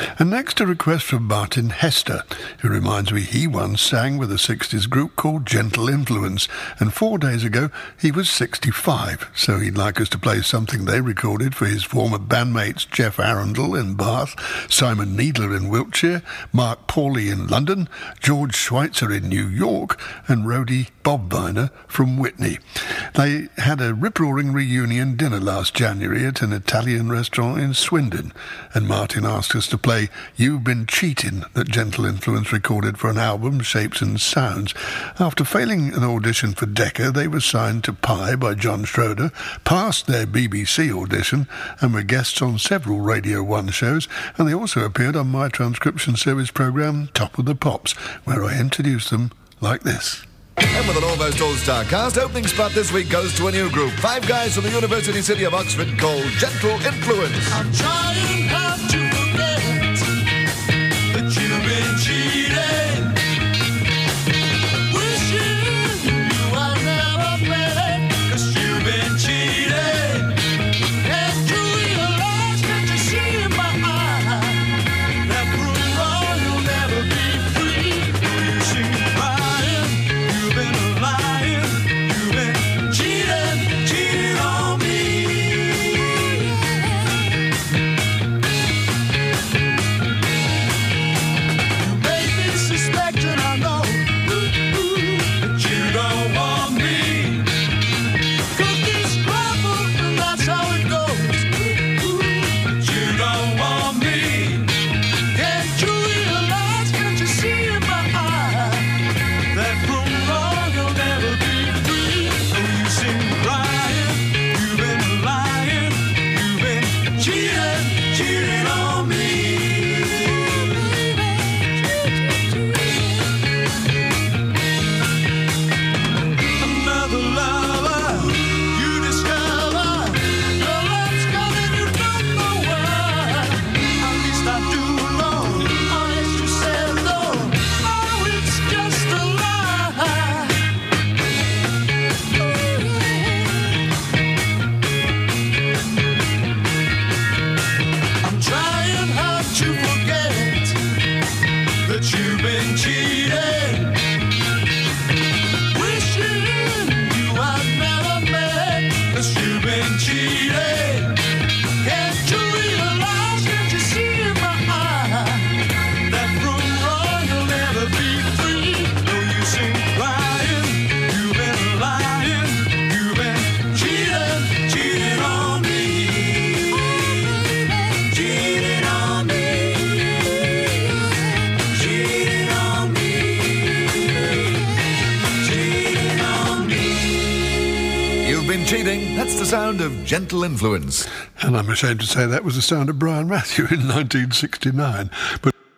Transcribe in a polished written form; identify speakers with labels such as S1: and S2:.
S1: And next, a request from Martin Hester, who reminds me he once sang with a 60s group called Gentle Influence, and 4 days ago he was 65, so he'd like us to play something they recorded for his former bandmates Jeff Arundel in Bath, Simon Needler in Wiltshire, Mark Pauly in London, George Schweitzer in New York, and roadie Bob Viner from Whitney. They had a rip-roaring reunion dinner last January at an Italian restaurant in Swindon, and Martin asked us to play You've Been Cheating that Gentle Influence recorded for an album, Shapes and Sounds. After failing an audition for Decca, they were signed to Pie by John Schroeder, passed their BBC audition, and were guests on several Radio 1 shows, and they also appeared on my transcription service programme Top of the Pops, where I introduced them like this.
S2: And with an almost all-star cast, opening spot this week goes to a new group. 5 guys from the university city of Oxford called Gentle Influence.
S3: I'm trying hard to forget that you've been cheating. Wishing you had never met, 'cause you've been cheating. Can't you realize, can't you see in my eye that prove wrong you'll never be free? You seem crying, you've been lying, you've been cheating on me. You made me suspect, and I know that you don't want me. Cookies crumble, and that's how it goes. But you don't want me. Can't you realize, can't you see in my eye that from wrong you'll never be free? Oh, you seem crying, you've been lying, you've been cheating on me. Another lover, you discover your love's coming, you don't know why. At least I do know, honest you said no. Oh, it's just a lie. I'm trying hard to forget that you've been cheating. Wishing you had never met, 'cause you've been cheating. Can't you realize, can't you see in my eye that from wrong you'll never be free? Though you seem crying, you've been lying, you've been cheating on me. Cheating on me. Cheating on me. Cheating on me.
S2: You've been cheating. That's the sound of Gentle Influence.
S1: And I'm ashamed to say that was the sound of Brian Matthew in 1969. But